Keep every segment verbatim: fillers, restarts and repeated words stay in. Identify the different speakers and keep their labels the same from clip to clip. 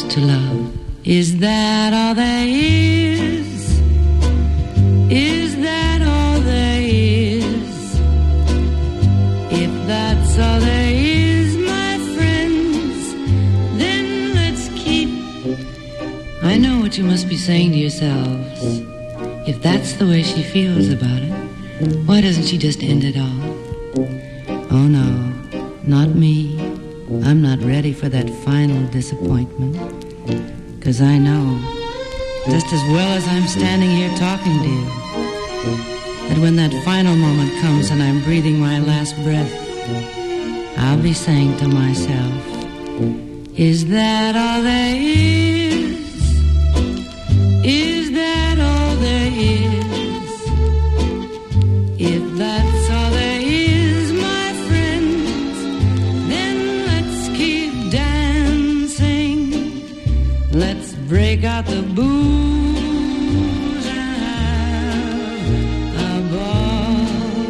Speaker 1: to love. Is that all there is? Is that all there is? If that's all there is, my friends, then let's keep. I know what you must be saying to yourselves. If that's the way she feels about it, why doesn't she just end it all? Oh no, not me. I'm not ready for that final disappointment. 'Cause I know, just as well as I'm standing here talking to you, that when that final moment comes and I'm breathing my last breath, I'll be saying to myself, is that all there is? Is that all there is? If that's all there is, my friends, then let's keep dancing. Let's break out the booze and have a ball.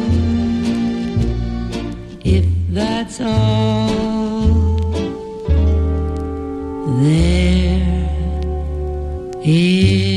Speaker 1: If that's all there is.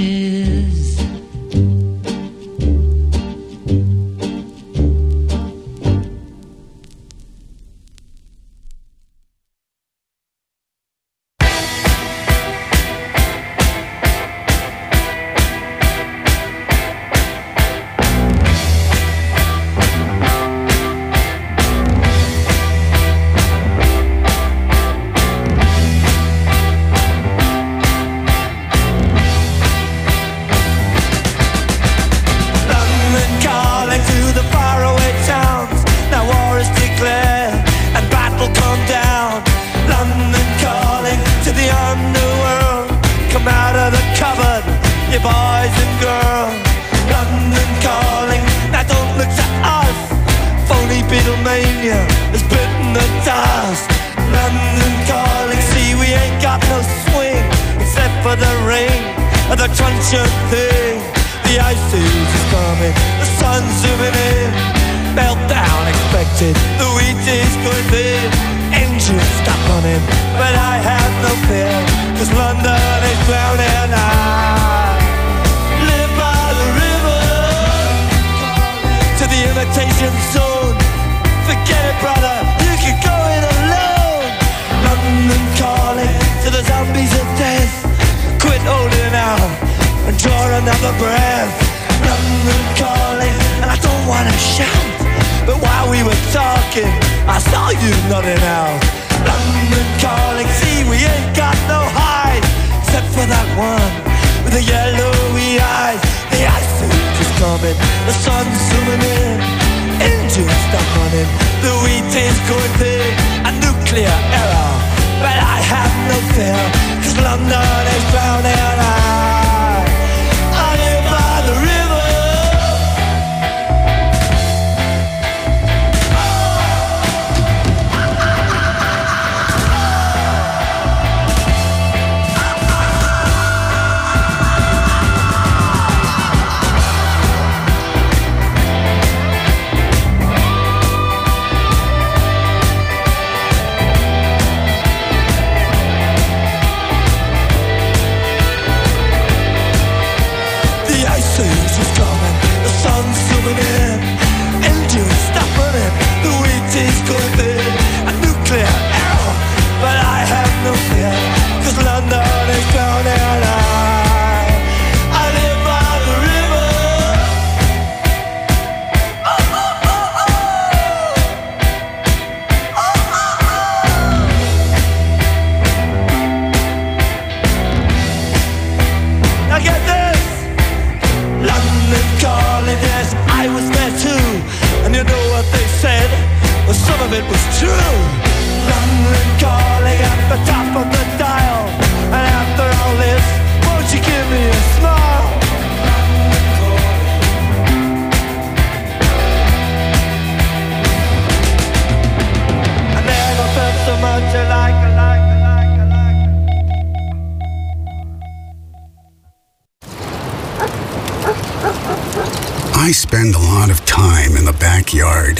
Speaker 2: I spend a lot of time in the backyard,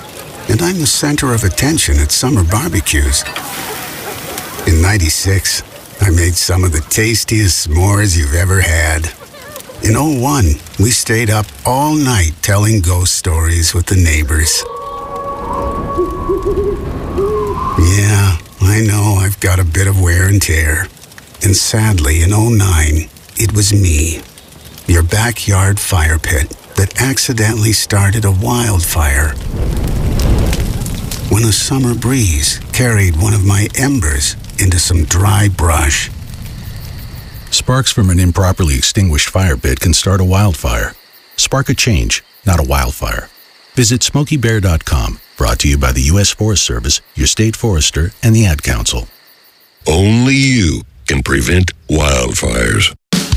Speaker 2: and I'm the center of attention at summer barbecues. In ninety-six, I made some of the tastiest s'mores you've ever had. In oh one, we stayed up all night telling ghost stories with the neighbors. Yeah, I know I've got a bit of wear and tear. And sadly, in oh nine, it was me, your backyard fire pit, that accidentally started a wildfire. When a summer breeze carried one of my embers into some dry brush.
Speaker 3: Sparks from an improperly extinguished fire pit can start a wildfire. Spark a change, not a wildfire. Visit smokey bear dot com, brought to you by the U S Forest Service, your state forester, and the Ad Council.
Speaker 4: Only you can prevent wildfires.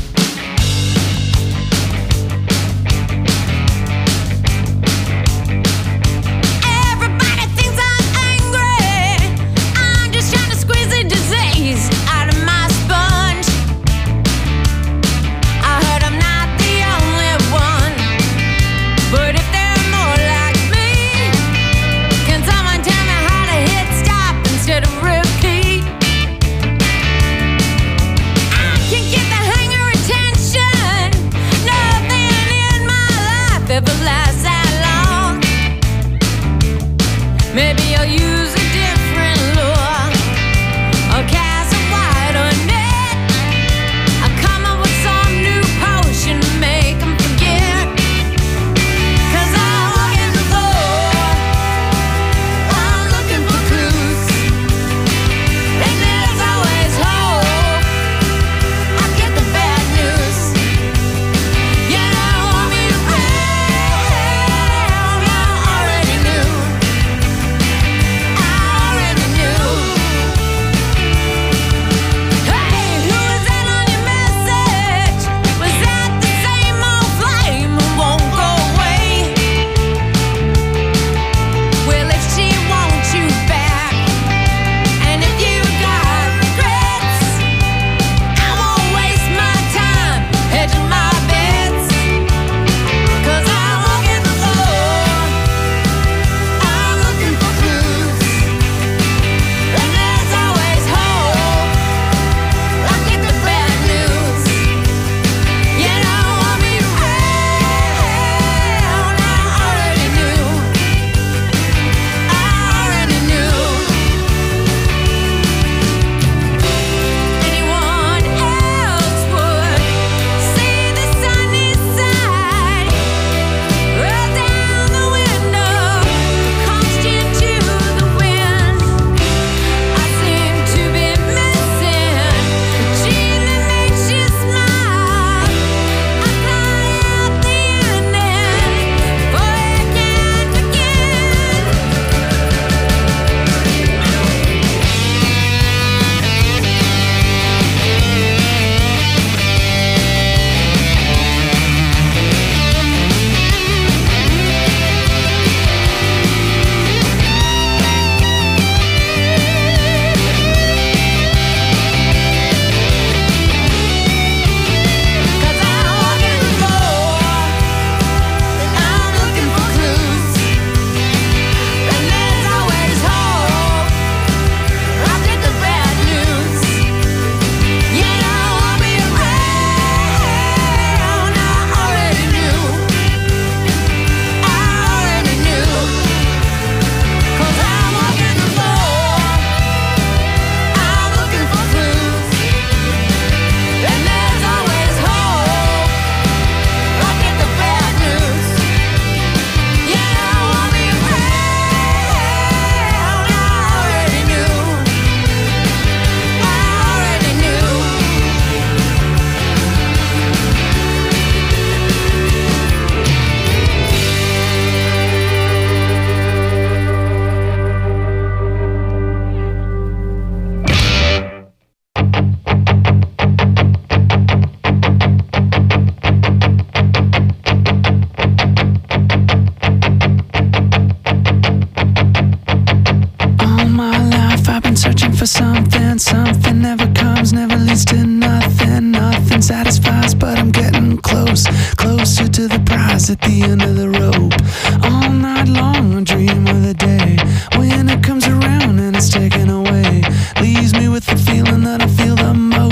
Speaker 5: eyes at the end of the rope. All night long I dream of the day when it comes around and it's taken away. Leaves me with the feeling that I feel the most.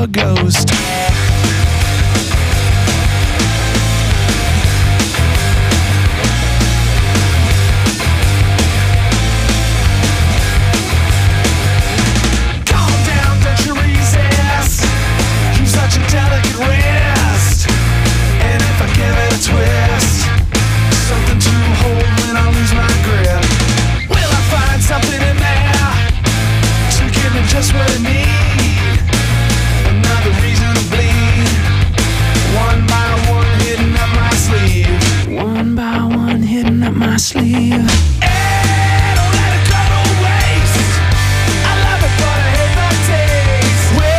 Speaker 5: your ghost.
Speaker 6: Such a delicate wrist, and if I give it a twist, something to hold when I lose my grip. Will I find something in there to give me just what I need? Another reason to bleed. One by one, hitting up my sleeve.
Speaker 5: One by one, hitting up my sleeve.
Speaker 6: Hey, don't let it go to waste. I love it, but I hate the taste. Wait.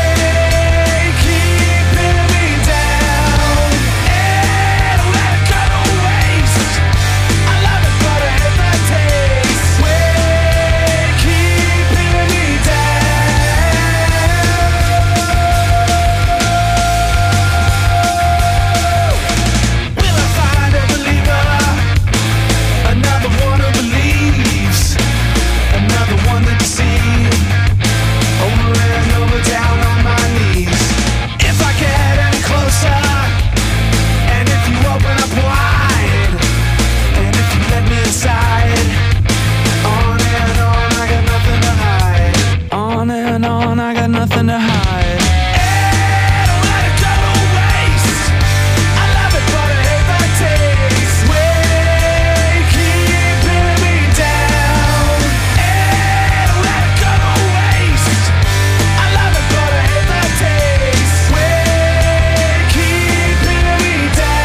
Speaker 5: Nothing to hide.
Speaker 6: Hey, don't let it go to waste. I love it, but I hate the taste. Way keeping me down. Hey, don't let it go to waste. I love it, but I hate the taste. Way keeping me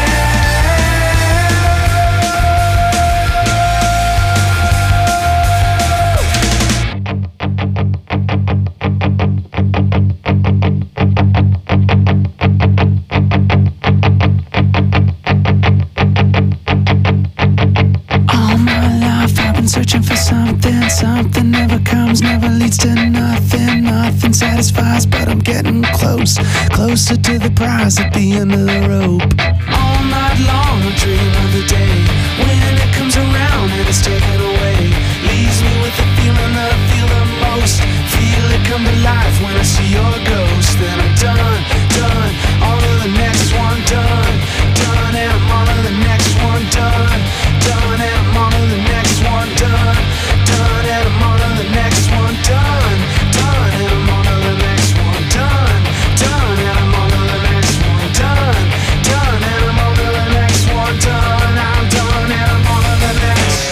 Speaker 5: searching for something, something never comes, never leads to nothing, nothing satisfies, but I'm getting close, closer to the prize at the end of the rope. All night long I dream of the day when it comes around and it's taken away, leaves me with the feeling that I feel the most, feel it come to life when I see your ghost. Then I'm done, done, all of the next one done, done, and I'm on to the next one done, done, and I'm on to the next one done, done, and I'm on to the next one done, done, and I'm on to the next one done, done, and I'm on to the next one done, done, and I'm on to the next one done, I'm done, and I'm on to the next.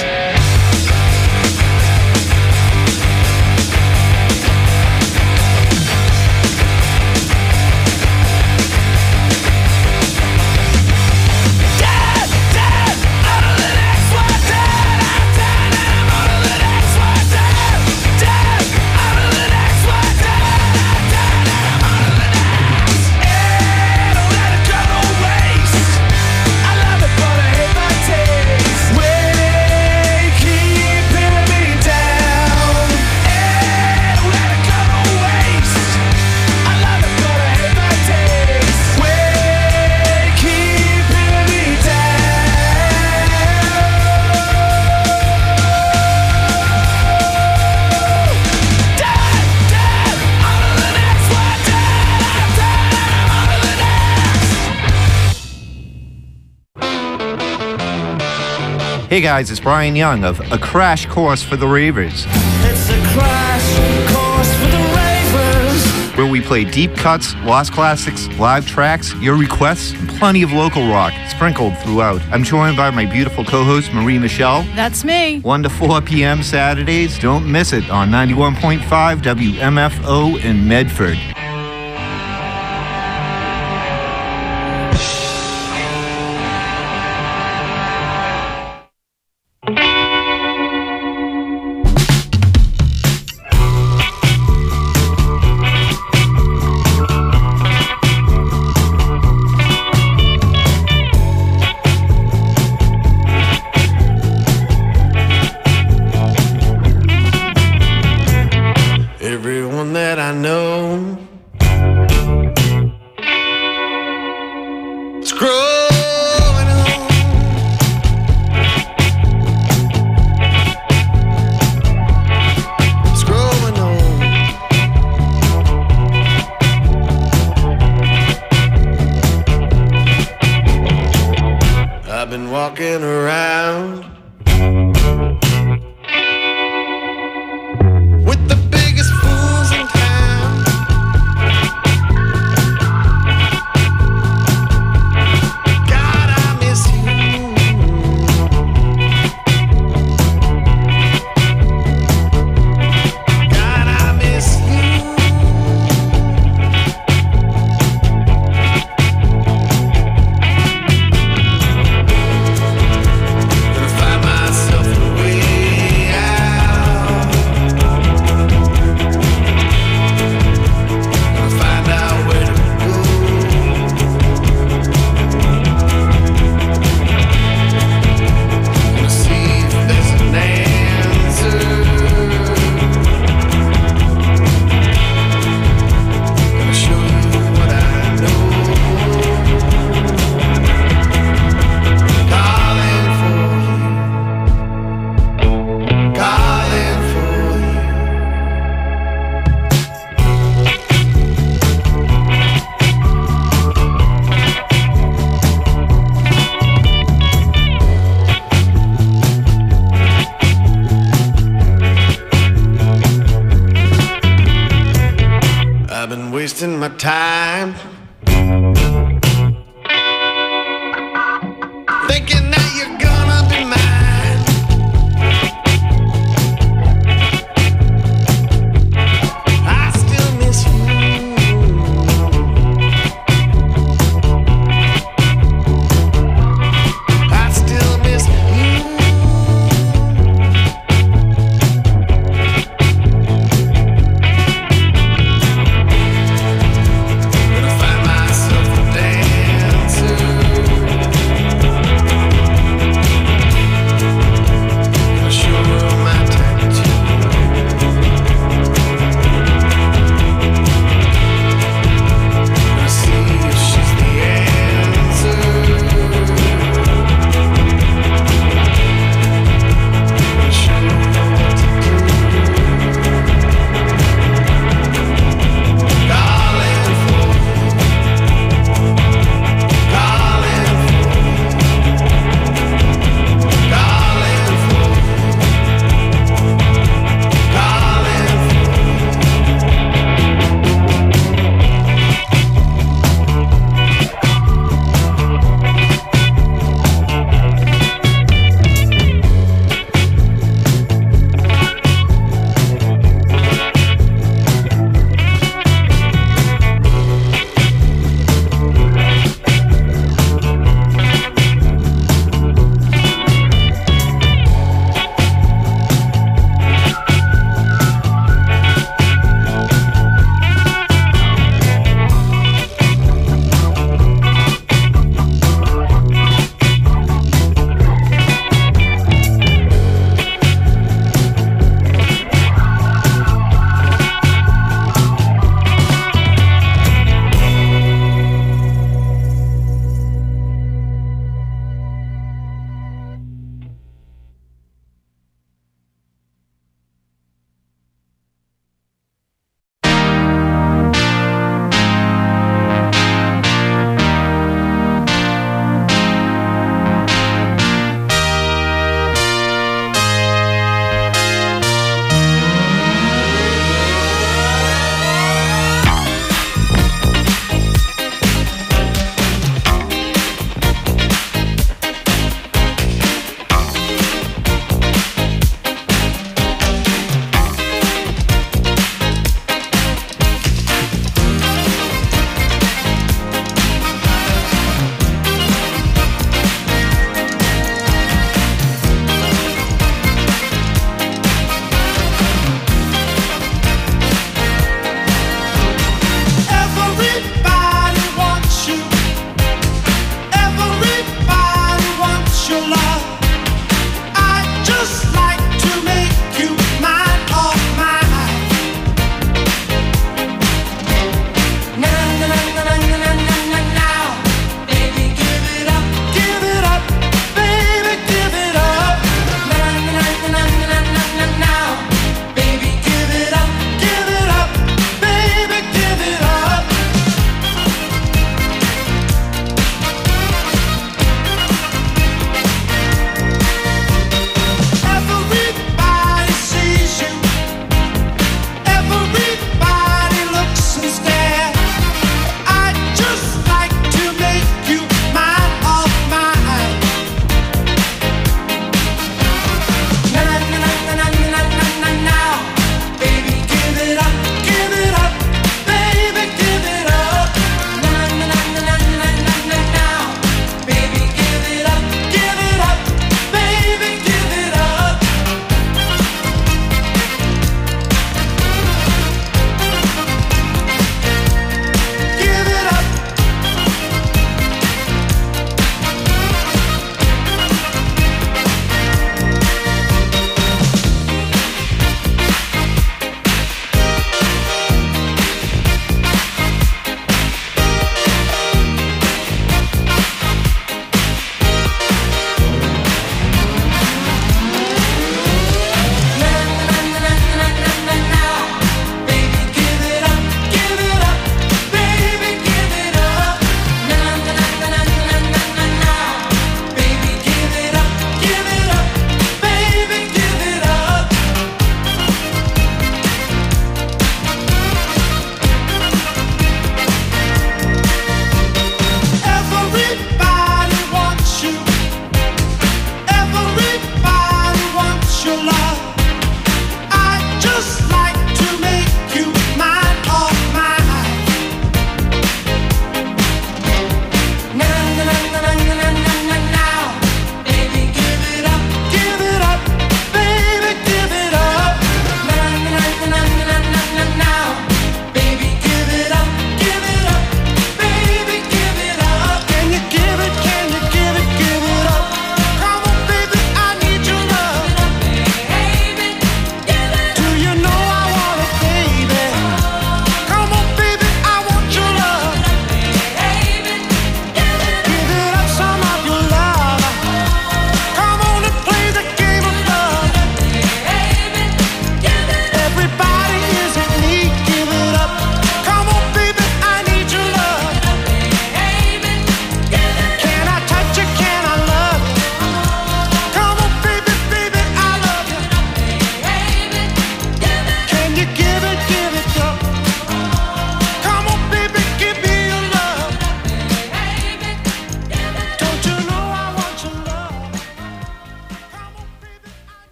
Speaker 7: Hey guys, it's Brian Young of A Crash Course for the Ravers.
Speaker 6: It's a crash course for the Ravers,
Speaker 7: where we play deep cuts, lost classics, live tracks, your requests, and plenty of local rock sprinkled throughout. I'm joined by my beautiful co-host, Marie Michelle.
Speaker 8: That's me.
Speaker 7: one to four p.m. Saturdays. Don't miss it on ninety-one point five W M F O in Medford.
Speaker 6: everyone that I know. It's growing on. It's growing on. walking around with the biggest fools in town. God, I miss you. God, I miss you. Gonna find myself a way out. Gonna find out where to go. Gonna see if there's an answer. Gonna show you what I know. Calling for you. Calling for you. I've been wasting my time thinking that you're gonna be mine. I still miss you. I still miss you. Gonna find myself a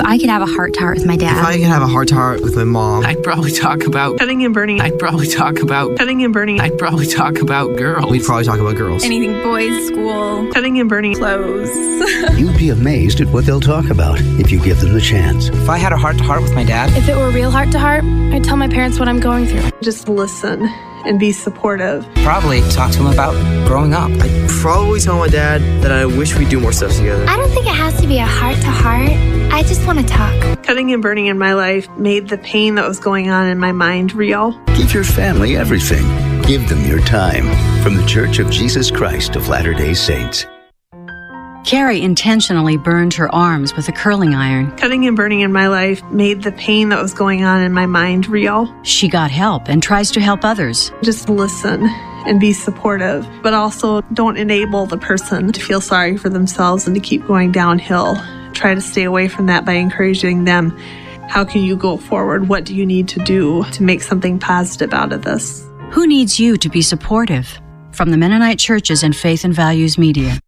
Speaker 8: I could have a heart-to-heart with my dad.
Speaker 9: If I could have a heart-to-heart with my mom,
Speaker 10: I'd probably talk about cutting and burning. I'd probably talk about cutting and burning. I'd probably talk about girls.
Speaker 9: We'd probably talk about girls.
Speaker 11: Anything boys, school, cutting and burning, clothes.
Speaker 12: You'd be amazed at what they'll talk about if you give them the chance.
Speaker 9: If I had a heart-to-heart with my dad,
Speaker 13: if it were real heart-to-heart, I'd tell my parents what I'm going through.
Speaker 14: Just listen and be supportive.
Speaker 9: Probably talk to him about growing up. I'd probably tell my dad that I wish we'd do more stuff together.
Speaker 8: I don't think it has to be a heart-to-heart. I just want to talk.
Speaker 14: Cutting and burning in my life made the pain that was going on in my mind real.
Speaker 12: Give your family everything. Give them your time. From the Church of Jesus Christ of Latter-day Saints.
Speaker 15: Carrie intentionally burned her arms with a curling iron.
Speaker 14: Cutting and burning in my life made the pain that was going on in my mind real.
Speaker 15: She got help and tries to help others.
Speaker 14: Just listen and be supportive, but also don't enable the person to feel sorry for themselves and to keep going downhill. Try to stay away from that by encouraging them. How can you go forward? What do you need to do to make something positive out of this?
Speaker 15: Who needs you to be supportive? From the Mennonite Churches and Faith and Values Media.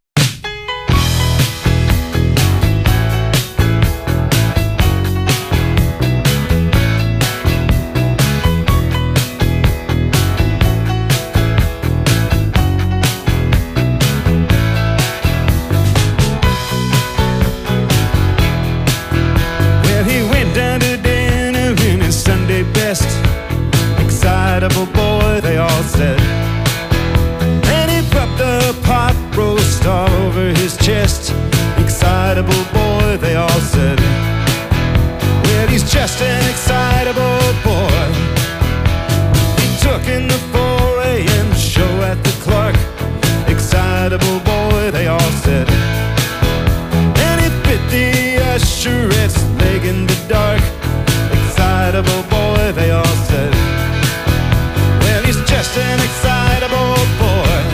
Speaker 6: Excitable boy, they all said. And he popped a pot roast all over his chest. Excitable boy, they all said. Well, he's just an excitable boy. He took in the four a.m. show at the Clark. Excitable boy, they all said. And he bit the usherette's leg in the dark. Excitable boy, they all said. Well, he's just an excitable boy.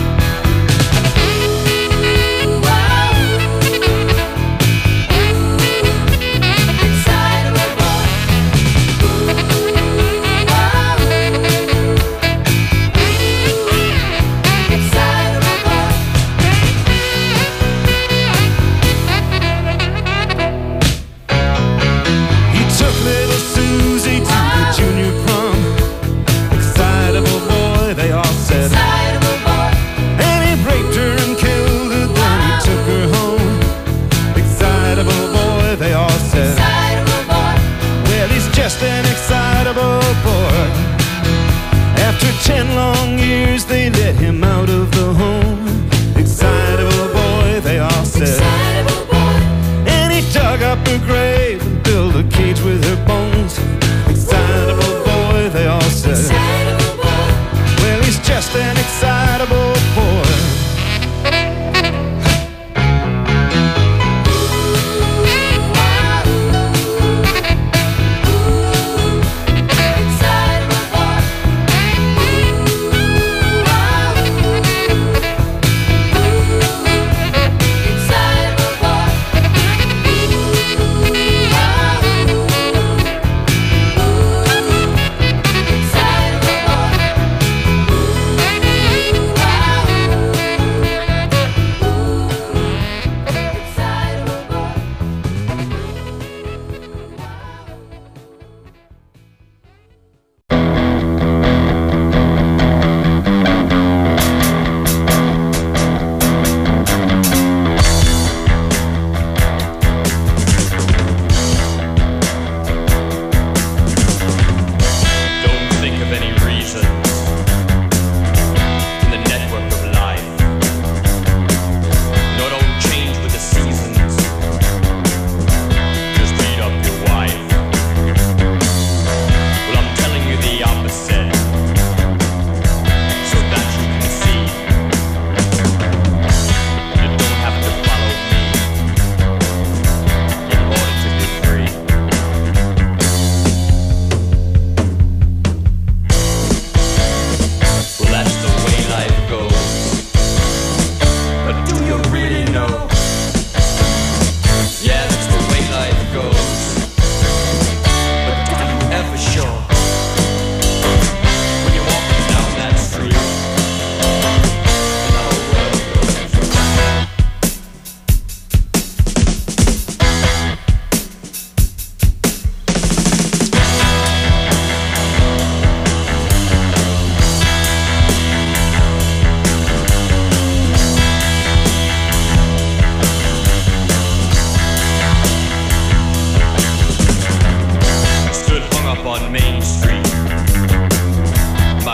Speaker 6: Just an excitable boy. After ten long years, they let him out of the home. Excitable boy, they all said. Excitable boy. And he dug up her grave and built a cage with her bones. Excitable boy, they all said. Excitable boy. Well, he's just an excitable boy.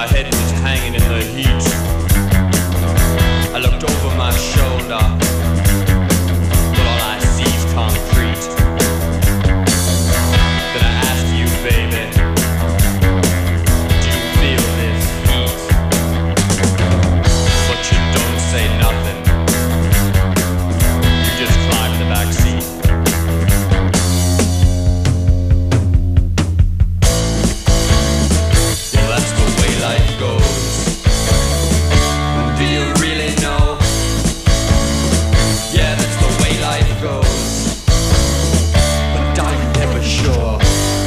Speaker 16: my head was hanging in the heat. I looked over my shoulder, but all I see is concrete. Then I asked you, baby, do you feel this heat? But you don't say nothing. You just climb in the back seat. Well, that's the way life goes. Do you really know? Yeah, that's the way life goes. But are you ever sure?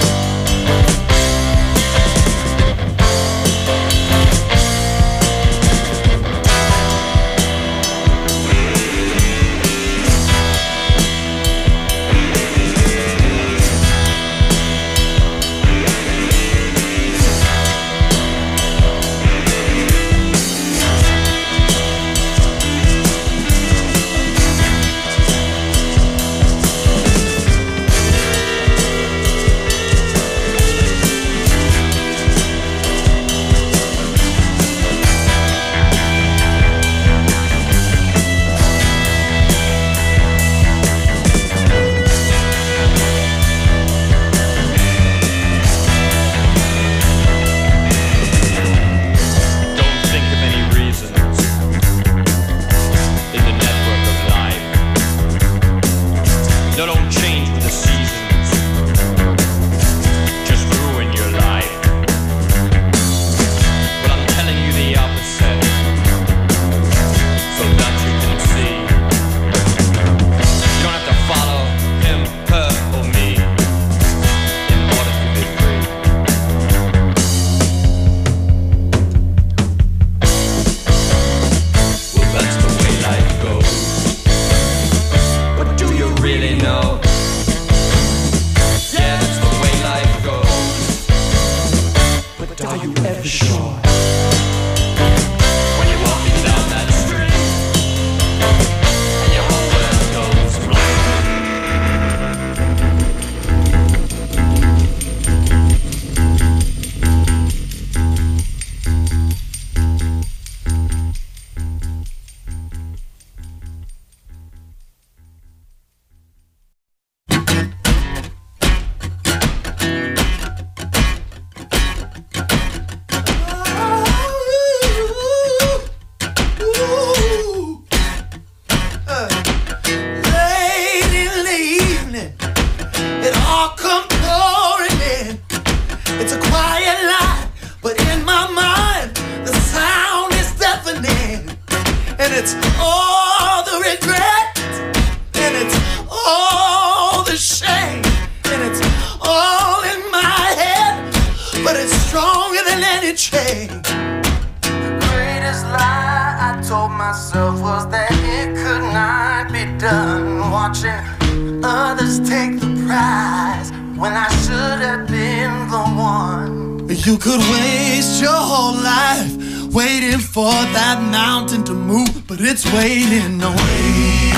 Speaker 17: You could waste your whole life waiting for that mountain to move, but it's waiting on you.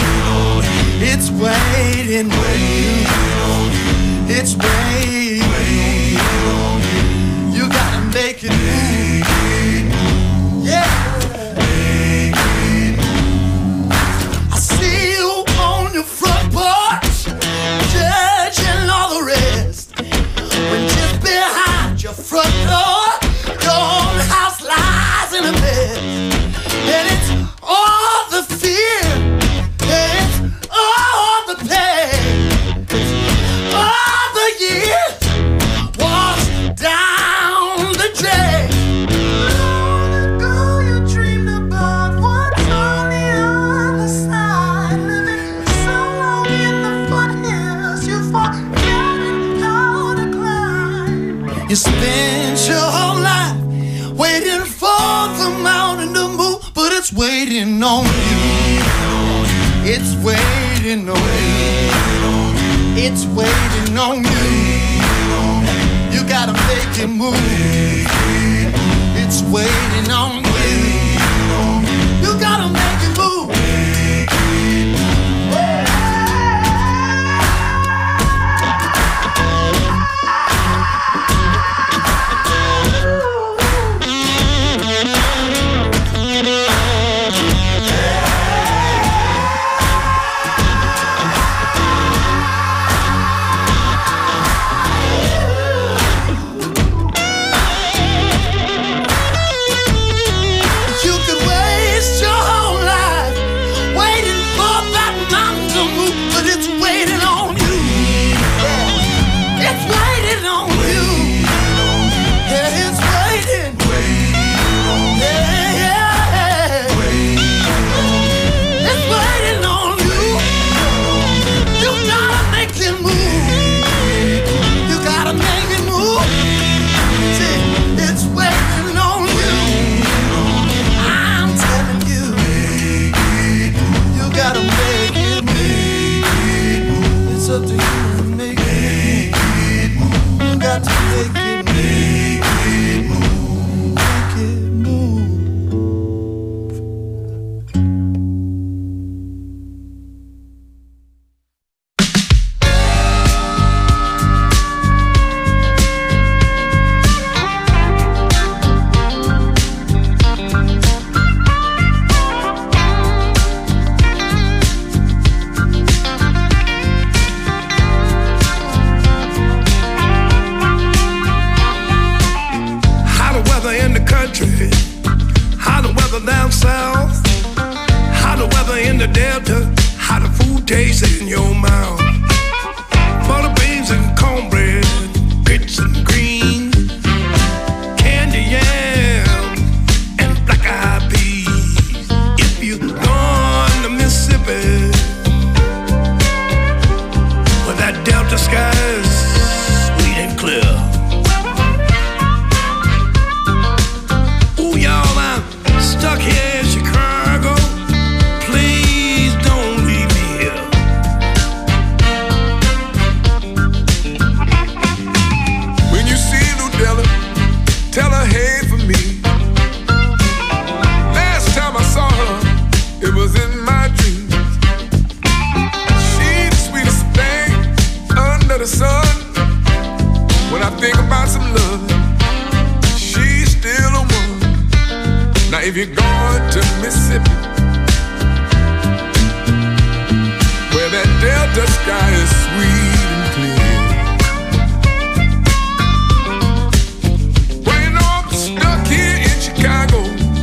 Speaker 17: It's waiting on you. It's waiting on you. You gotta make it move. Yeah. I see you on your front porch, judging all the rest. When just behind your front door, your own house lies in a mess. And it's all the fear, and it's all the pain, it's all the years washed down the drain. Long ago you dreamed about what's on the other side, living so long in the foothills you forget how to climb. You spent your whole life waiting for the mountain to move, but it's waiting on you. It's waiting on you. It's waiting on you. You gotta make it move. It's waiting on you. You gotta make it move.
Speaker 6: weather in the country, how the weather down south, how the weather in the delta, how the food tastes in your mouth. Butter beans and cornbread, grits and greens, candy yam and black-eyed peas. If you're going to Mississippi, where that delta sky is sweet and clear. Ooh, y'all, I'm stuck here in Chicago. Please don't leave me here. When you see Ludella, tell her hey for me. Last time I saw her, it was in my dreams. She's the sweetest thing under the sun. When I think about some love, she's still the one. Now if you're going to Mississippi, where that delta sky is sweet and clear. Well, you know I'm stuck here in Chicago.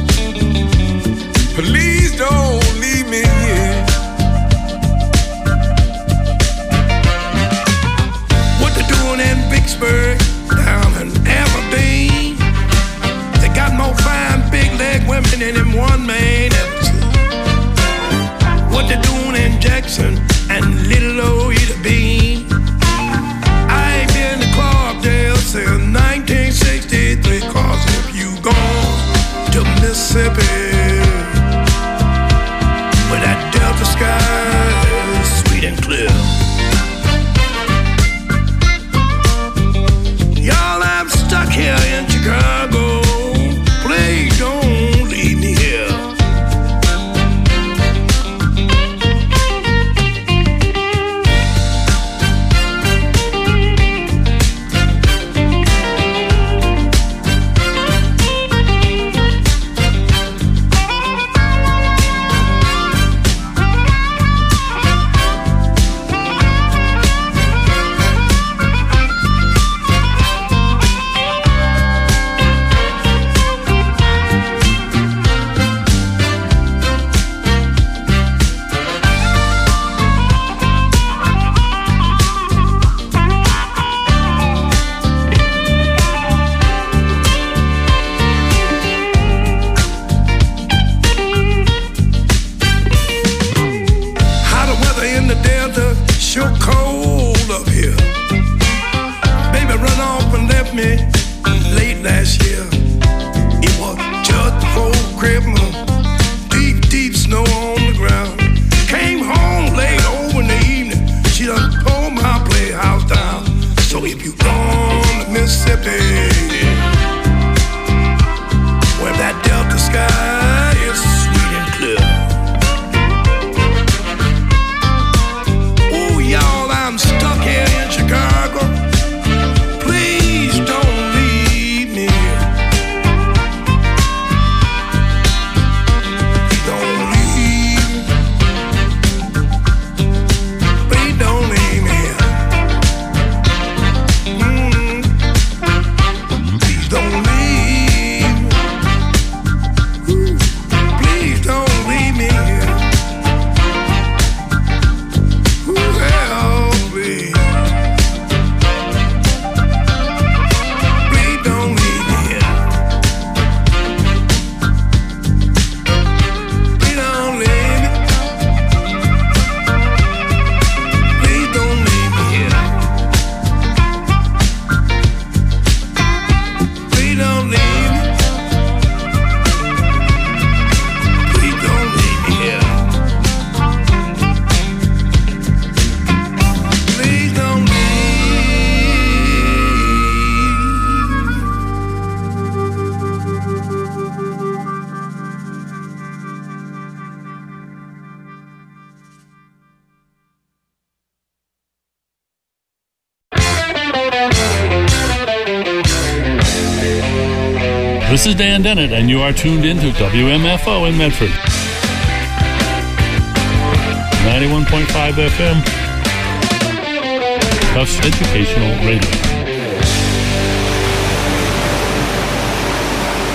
Speaker 6: Please don't leave me here. What they doing in Vicksburg, down in Aberdeen? They got more fine big leg women than them one man ever seen. What they doing in Jackson and Little Old Ida Bean? I ain't been to Clarkdale since nineteen sixty-three. Cause if you gone to Mississippi, where that delta sky is sweet and clear. Y'all, I'm stuck here in Chicago. Please don't leave me here. Sure cold up here. Baby run off and left me late last year. It was just before Christmas. Deep, deep snow on the ground. Came home late over in the evening. She done tore my playhouse down. So if you gone to Mississippi, where that delta sky is sweet and clear. Y'all, I'm stuck here in Chicago. Please don't leave me. Don't leave. Please don't leave me. Mm-hmm. Please don't leave. Ooh. Please don't leave me.
Speaker 18: This is Dan Dennett, and you are tuned into W M F O in Medford. ninety-one point five F M. Tufts Educational Radio.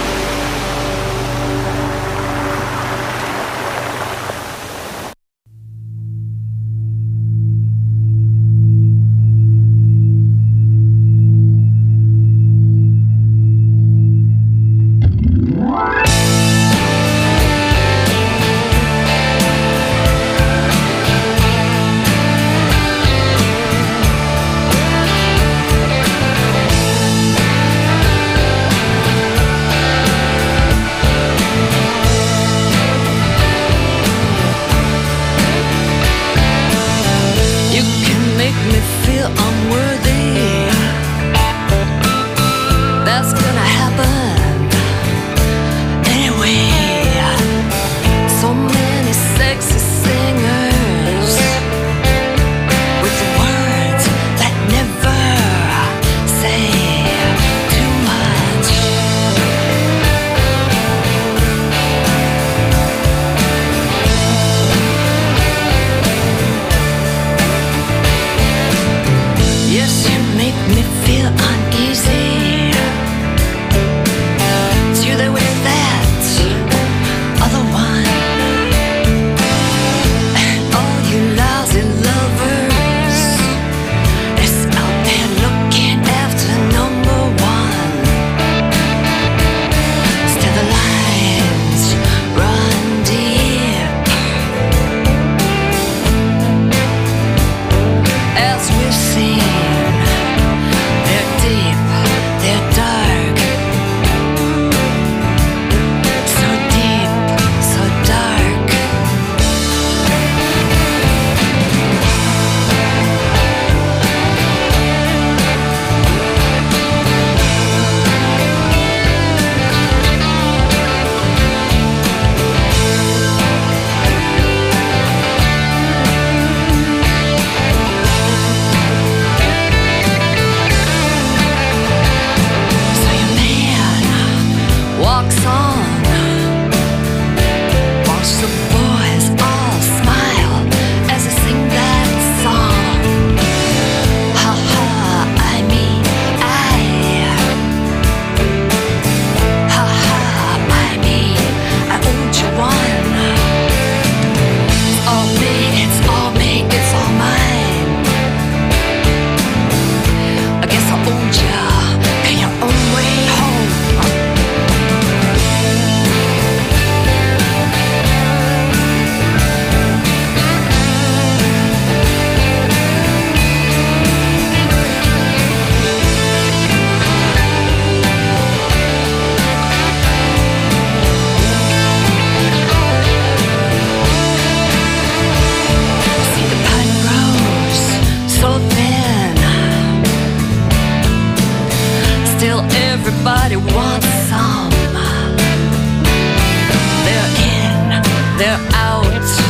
Speaker 1: they're out.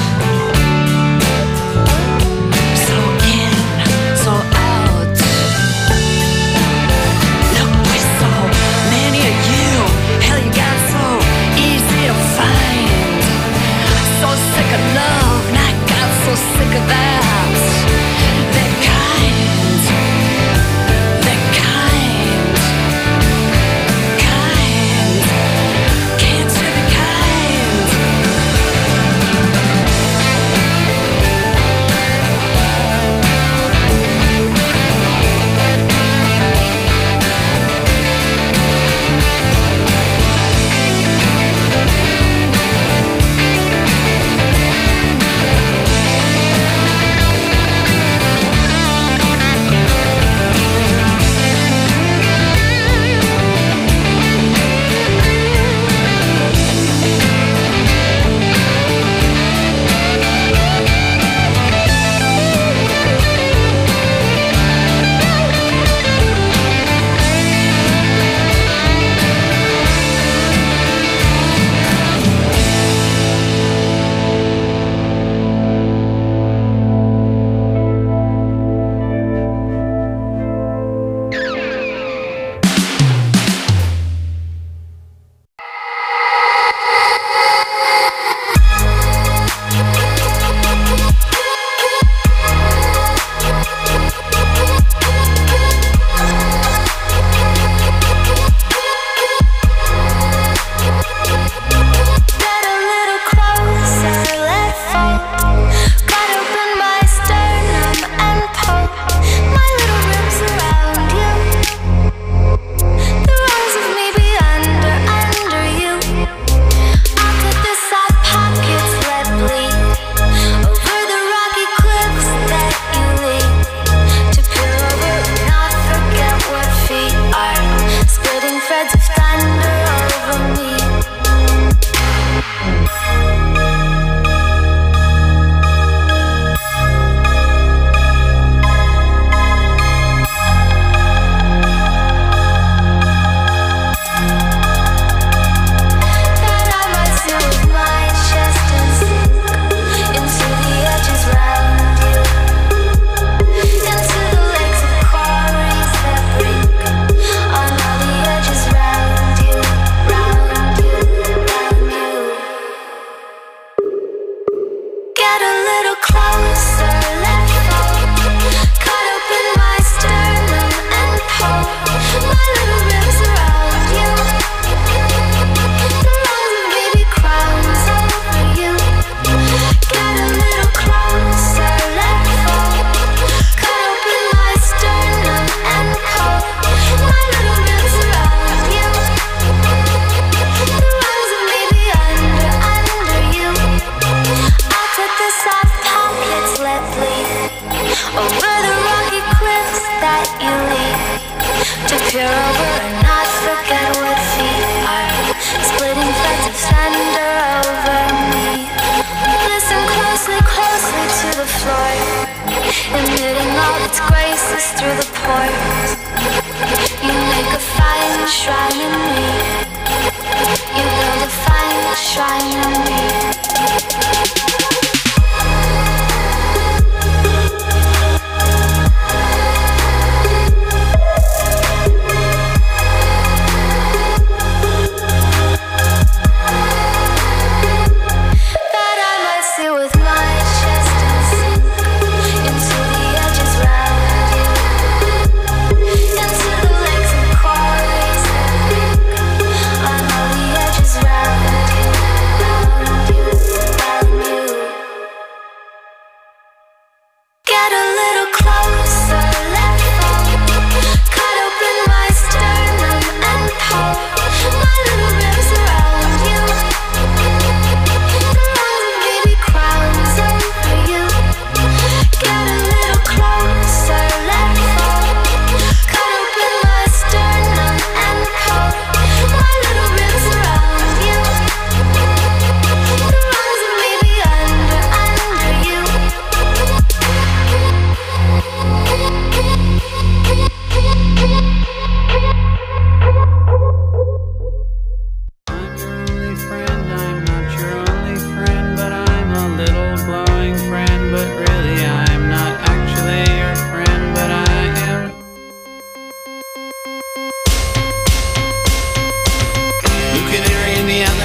Speaker 1: So in, so out. Look, with so many of you, hell, you got so easy to find. So sick of love, and I got so sick of that. That kind, that kind, kind. Can't you be kind?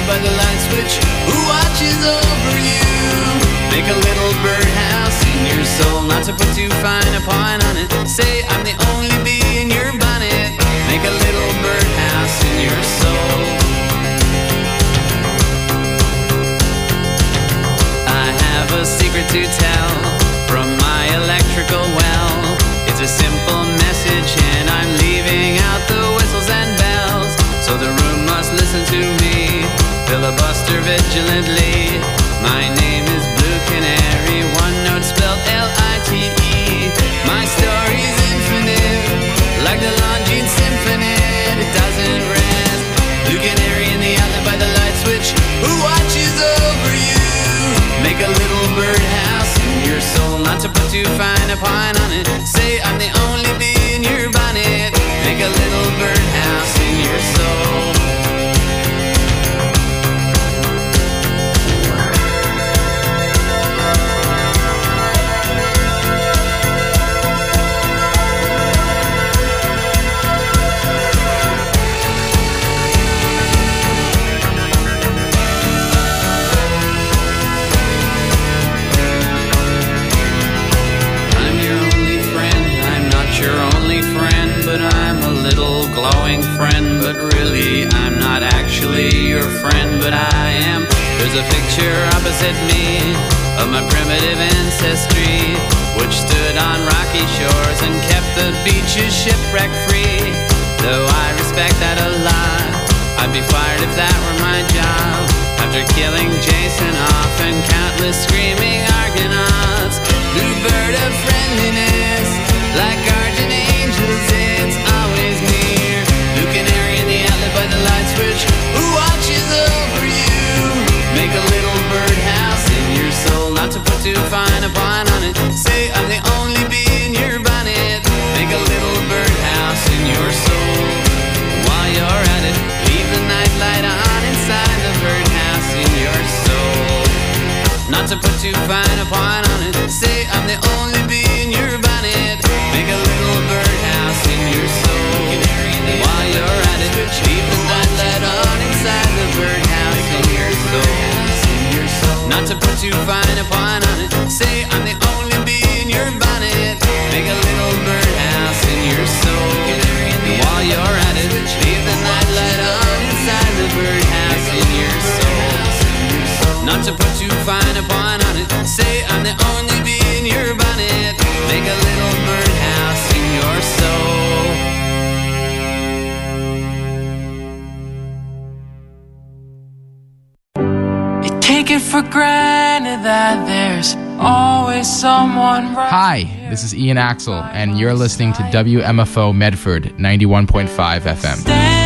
Speaker 6: by the light switch who watches over you. Make a little birdhouse in your soul, not to put too fine a point on it. Say I'm the only bee in your bonnet. Make a little birdhouse in your soul. I have a secret to tell from my electrical well. It's a simple message and I'm leaving out the whistles and bells. So the room must listen to me, filibuster vigilantly. My name is Blue Canary, one note spelled L I T E. My story's infinite, like the Longines Symphony. It doesn't rest. Blue Canary in the alley by the light switch who watches over you. Make a little birdhouse in your soul, not to put too fine a point on it. Say I'm the only bee in your bonnet. Make a little birdhouse in your soul. Your only friend, but I'm a little glowing friend. But really, I'm not actually your friend, but I am. There's a picture opposite me of my primitive ancestry, which stood on rocky shores and kept the beaches shipwreck free. Though I respect that a lot, I'd be fired if that were my job. After killing Jason off and countless screaming Argonauts, blue bird of friendliness, like guardian angels, it's always near. Blue Canary in the alley by the light switch who watches over you. Make a little birdhouse in your soul, not to put too fine a point on it. Say I'm the only bee in your bonnet. Make a little birdhouse in your soul. While you're at it, leave the nightlight on inside the birdhouse in your soul. Not to put too fine a point on it. Say I'm the only bee in your bonnet. Make a little birdhouse in your soul. While you're at it, leave the nightlight on inside the birdhouse in your soul. Not to put too fine a point on it. Say I'm the only bee in your bonnet. Make a little birdhouse in your soul. While you're at it, leave the nightlight on inside the birdhouse in your soul. Not to put too fine a point on it. Say I'm the only bee in your bonnet. Make a little birdhouse in your soul.
Speaker 19: You take it for granted that there's always someone right.
Speaker 20: Hi, this is Ian Axel, and you're listening to W M F O Medford ninety-one point five F M.